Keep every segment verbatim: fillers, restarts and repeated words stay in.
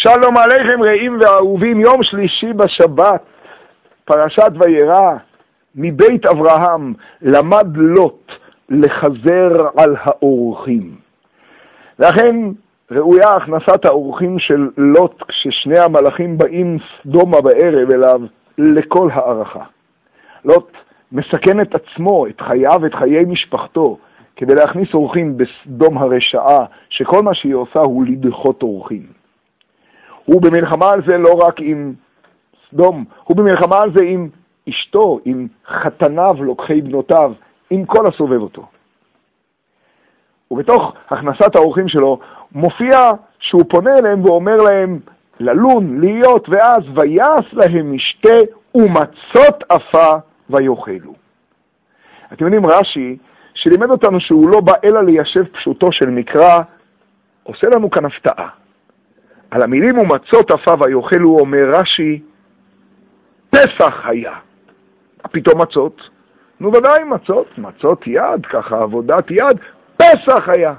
שלום עליכם רעים ואהובים, יום שלישי בשבת, פרשת וירא, מבית אברהם למד לוט לחזר על האורחים. לכן ראויה הכנסת האורחים של לוט כששני המלאכים באים סדומה בערב אליו לכל הערכה. לוט מסכן את עצמו, את חייו ואת חיי משפחתו, כדי להכניס אורחים בסדום הרשעה, שכל מה שהיא עושה הוא לדחות אורחים. הוא במלחמה על זה לא רק עם סדום, הוא במלחמה על זה עם אשתו, עם חתניו, לוקחי בנותיו, עם כל הסובב אותו. ובתוך הכנסת האורחים שלו מופיע שהוא פונה אליהם ואומר להם ללון, להיות, ואז ויעש להם משתה ומצות אפה ויאכלו. אתם יודעים, רש"י, שלימד אותנו שהוא לא בא אלא ליישב פשוטו של מקרא, עושה לנו כאן הפתעה. על המילים ומצות אפה ויאכלו אומר רש"י, פסח היה. פתאום מצות? נו ודאי מצות, מצות יד, ככה עבודת יד, פסח היה.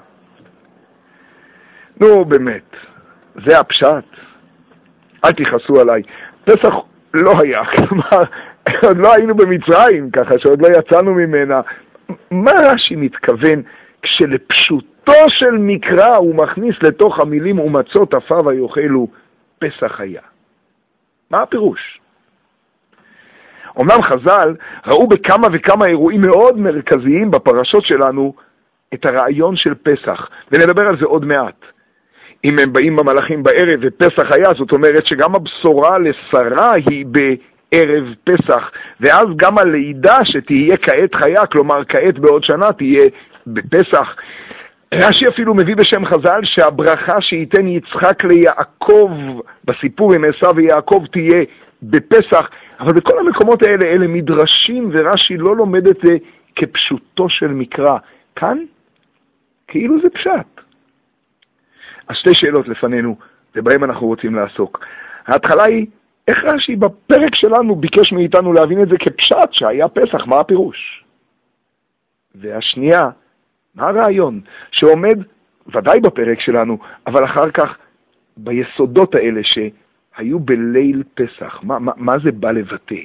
נו באמת, זה הפשט. אל תכעסו עליי. פסח לא היה, כלומר, עוד לא היינו במצרים, ככה שעוד לא יצאנו ממנה. מה רש"י מתכוון כשלפשוטו של מקרא הוא מכניס לתוך המילים ומצות אפה ויאכלו פסח היה? מה הפירוש? אמנם חז"ל ראו בכמה וכמה אירועים מאוד מרכזיים בפרשות שלנו את הרעיון של פסח, ונדבר על זה עוד מעט. אם הם באים במלאכים בערב ופסח היה, זאת אומרת שגם הבשורה לשרה היא בערב פסח, ואז גם הלידה שתהיה כעת חיה, כלומר כעת בעוד שנה תהיה בפסח. רש"י אפילו מביא בשם חז"ל שהברכה שייתן יצחק ליעקב בסיפור עם עשיו ויעקב תהיה בפסח, אבל בכל המקומות האלה אלה מדרשים, ורש"י לא לומד את זה כפשוטו של מקרא. כאן כאילו זה פשט. אז שתי שאלות לפנינו, ובהם אנחנו רוצים לעסוק. ההתחלה היא, איך רש"י בפרק שלנו ביקש מאיתנו להבין את זה כפשט שהיה פסח, מה הפירוש? והשנייה, מה הרעיון שעומד ודאי בפרק שלנו, אבל אחר כך ביסודות האלה שהיו בליל פסח, מה, מה, מה זה בא לבטא?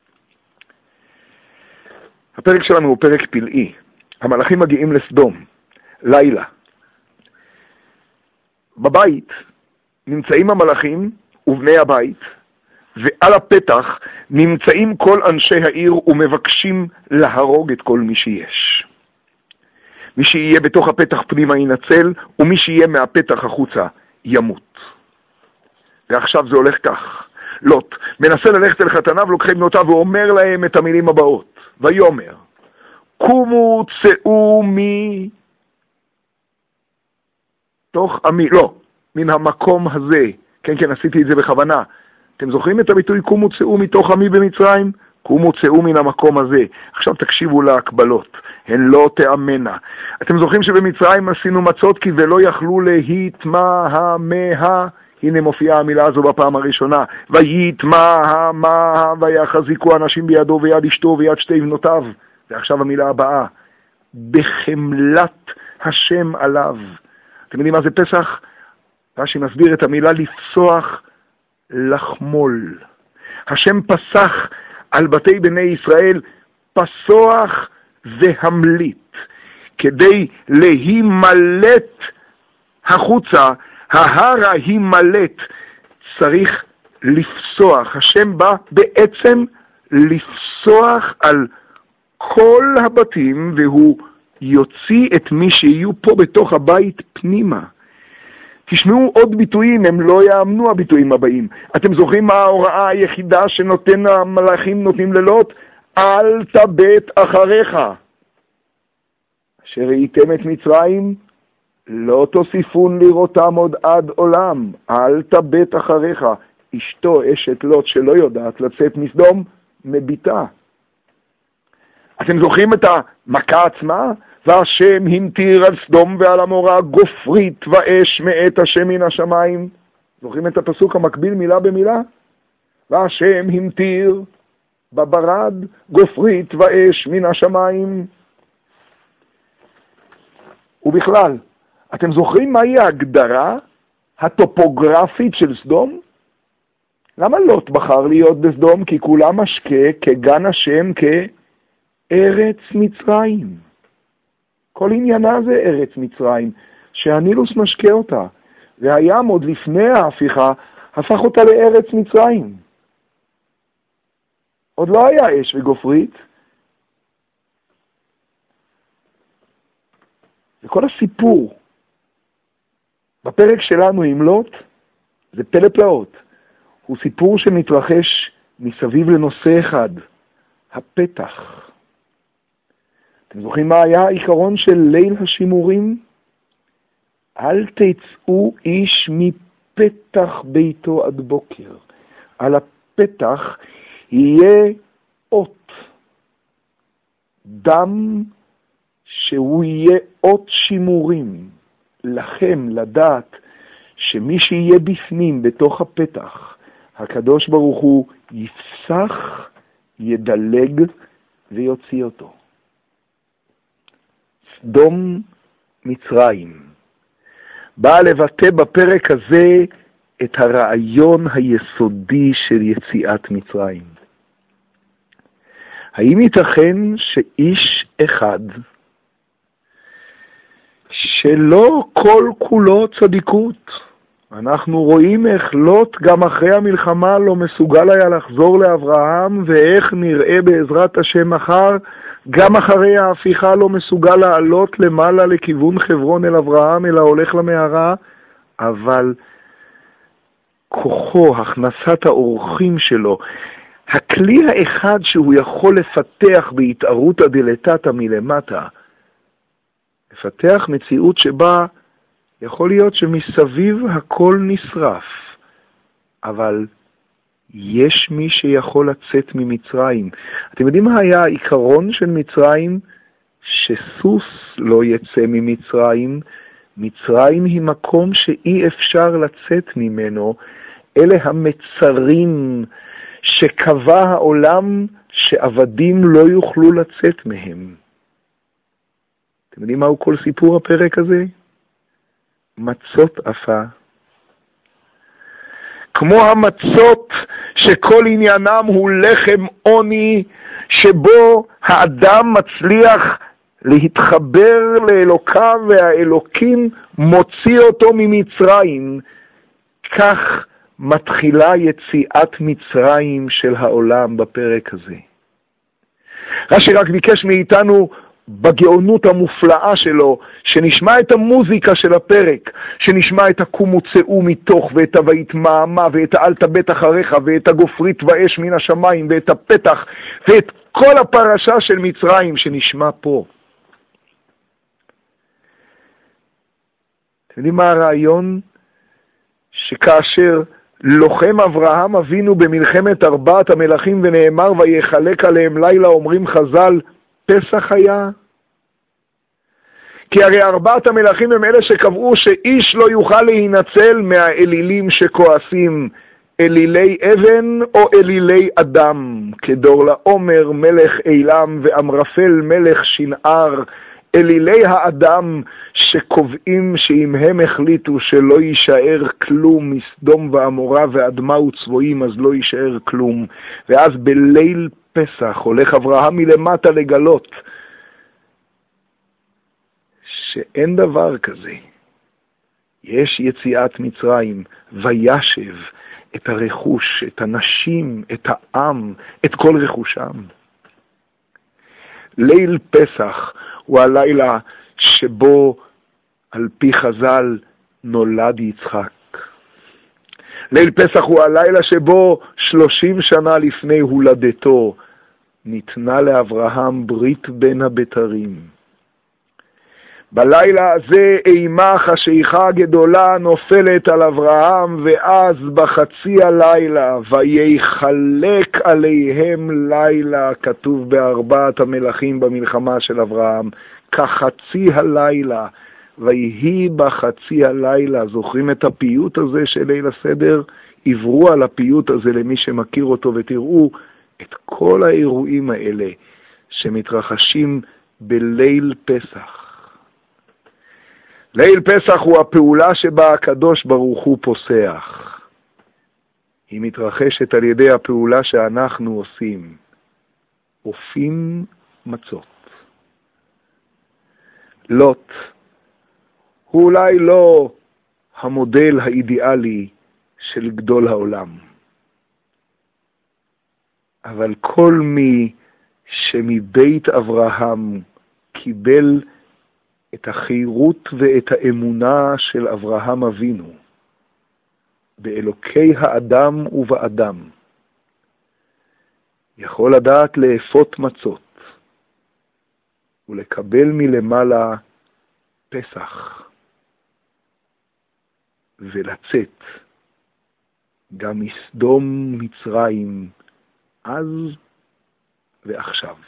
הפרק שלנו הוא פרק פלאי. המלאכים מגיעים לסדום, לילה. בבית נמצאים המלאכים ובני הבית, ועל הפתח נמצאים כל אנשי העיר ומבקשים להרוג את כל מי שיש. מי שיהיה בתוך הפתח פנימה ינצל, ומי שיהיה מהפתח החוצה ימות. ועכשיו זה הולך כך. לוט מנסה ללכת אל חתניו לוקחי בנותיו ואומר להם את המילים הבאות. ויאמר, קומו צאו מי... תוך עמי, לא, מן המקום הזה. כן, כן, עשיתי את זה בכוונה. אתם זוכרים את הביטוי קומו צאו מתוך עמי במצרים? קומו צאו מן המקום הזה. עכשיו תקשיבו להקבלות, הן לא תאמנה. אתם זוכרים שבמצרים עשינו מצות כי ולא יכלו להתמהמה. הנה מופיעה המילה הזו בפעם הראשונה. ויתמהמה ויחזיקו אנשים בידו ויד אשתו ויד שתי בנותיו. ועכשיו המילה הבאה, בחמלת השם עליו. אתם יודעים מה זה פסח? רש"י מסביר את המילה לפסוח, לחמול. השם פסח על בתי בני ישראל פסוח והמליט, כדי להימלט החוצה, ההרה הימלט, צריך לפסוח. השם בא בעצם לפסוח על כל הבתים, והוא יוציא את מי שיהיו פה בתוך הבית פנימה. תשמעו עוד ביטויים, הם לא יאמנו הביטויים הבאים. אתם זוכרים מה ההוראה היחידה שנותן המלאכים נותנים ללוט? אל תבט אחריך. אשר ראיתם את מצרים, לא תוסיפון לראותם עוד עד עולם. אל תבט אחריך. אשתו אשת לוט שלא יודעת לצאת מסדום, מביטה. אתם זוכרים את המכה עצמה? והשם המטיר על סדום ועל עמורה גופרית ואש מאת השם מן השמיים. זוכרים את הפסוק המקביל מילה במילה? והשם המטיר בברד גופרית ואש מן השמיים. ובכלל, אתם זוכרים מהי ההגדרה הטופוגרפית של סדום? למה לוט בחר להיות בסדום? כי כולה משקה כגן השם כארץ מצרים. כל עניינה זה ארץ מצרים, שהנילוס משקה אותה, והים עוד לפני ההפיכה הפך אותה לארץ מצרים. עוד לא היה אש וגופרית. וכל הסיפור בפרק שלנו עם לוט זה פלא פלאות. הוא סיפור שמתרחש מסביב לנושא אחד, הפתח. אתם זוכרים מה היה העיקרון של ליל השימורים? אל תצאו איש מפתח ביתו עד בוקר. על הפתח יהיה אות, דם שהוא יהיה אות שימורים. לכם לדעת שמי שיהיה בפנים בתוך הפתח, הקדוש ברוך הוא יפסח, ידלג ויוציא אותו. סדום מצרים בא לבטא בפרק הזה את הרעיון היסודי של יציאת מצרים. האם ייתכן שאיש אחד שלא כל כולו צדיקות, אנחנו רואים איך לוט גם אחרי המלחמה לא מסוגל היה לחזור לאברהם, ואיך נראה בעזרת השם מחר, גם אחרי ההפיכה לא מסוגל לעלות למעלה לכיוון חברון אל אברהם, אלא הולך למערה, אבל כוחו, הכנסת האורחים שלו, הכלי האחד שהוא יכול לפתח בהתערותא דלתתא מלמטה, לפתח מציאות שבה יכול להיות שמסביב הכל נשרף, אבל יש מי שיכול לצאת ממצרים. אתם יודעים מה היה העיקרון של מצרים? שסוס לא יצא ממצרים. מצרים היא מקום שאי אפשר לצאת ממנו. אלה המצרים שקבע העולם שעבדים לא יוכלו לצאת מהם. אתם יודעים מהו כל סיפור הפרק הזה? מצות אפה. כמו המצות שכל עניינם הוא לחם עוני, שבו האדם מצליח להתחבר לאלוקיו והאלוקים מוציא אותו ממצרים. כך מתחילה יציאת מצרים של העולם בפרק הזה. רש"י רק ביקש מאיתנו בגאונות המופלאה שלו, שנשמע את המוזיקה של הפרק, שנשמע את הקומו צאו מתוך, ואת ויתמהמה, ואת אל תבט אחריך, ואת הגופרית ואש מן השמיים, ואת הפתח, ואת כל הפרשה של מצרים שנשמע פה. אתם יודעים מה הרעיון? שכאשר לוחם אברהם אבינו במלחמת ארבעת המלכים ונאמר ויחלק עליהם לילה, אומרים חז"ל, פסח היה? כי הרי ארבעת המלכים הם אלה שקבעו שאיש לא יוכל להינצל מהאלילים שכועסים, אלילי אבן או אלילי אדם, כדור לעומר מלך אילם ואמרפל מלך שנער, אלילי האדם שקובעים שאם הם החליטו שלא יישאר כלום מסדום ועמורה ואדמה וצבועים, אז לא יישאר כלום. ואז בליל פסח הולך אברהם מלמטה לגלות שאין דבר כזה. יש יציאת מצרים, וישב את הרכוש, את הנשים, את העם, את כל רכושם. ליל פסח הוא הלילה שבו על פי חז"ל נולד יצחק. ליל פסח הוא הלילה שבו שלושים שנה לפני הולדתו ניתנה לאברהם ברית בין הבתרים. בלילה הזה אימה חשיכה גדולה נופלת על אברהם, ואז בחצי הלילה ויחלק עליהם לילה, כתוב בארבעת המלכים במלחמה של אברהם, כחצי הלילה, ויהי בחצי הלילה. זוכרים את הפיוט הזה של ליל הסדר? עברו על הפיוט הזה למי שמכיר אותו ותראו את כל האירועים האלה שמתרחשים בליל פסח. ליל פסח הוא הפעולה שבה הקדוש ברוך הוא פוסח. היא מתרחשת על ידי הפעולה שאנחנו עושים. אופים מצות. לוט הוא אולי לא המודל האידיאלי של גדול העולם. אבל כל מי שמבית אברהם קיבל את החירות ואת האמונה של אברהם אבינו, באלוקי האדם ובאדם, יכול לדעת לאפות מצות, ולקבל מלמעלה פסח, ולצאת גם מסדום מצרים אז ועכשיו.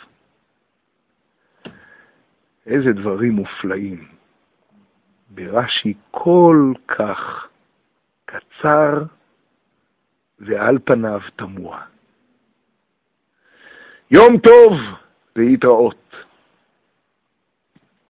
איזה דברים מופלאים. ברש"י כל כך קצר ועל פניו תמוה. יום טוב להתראות.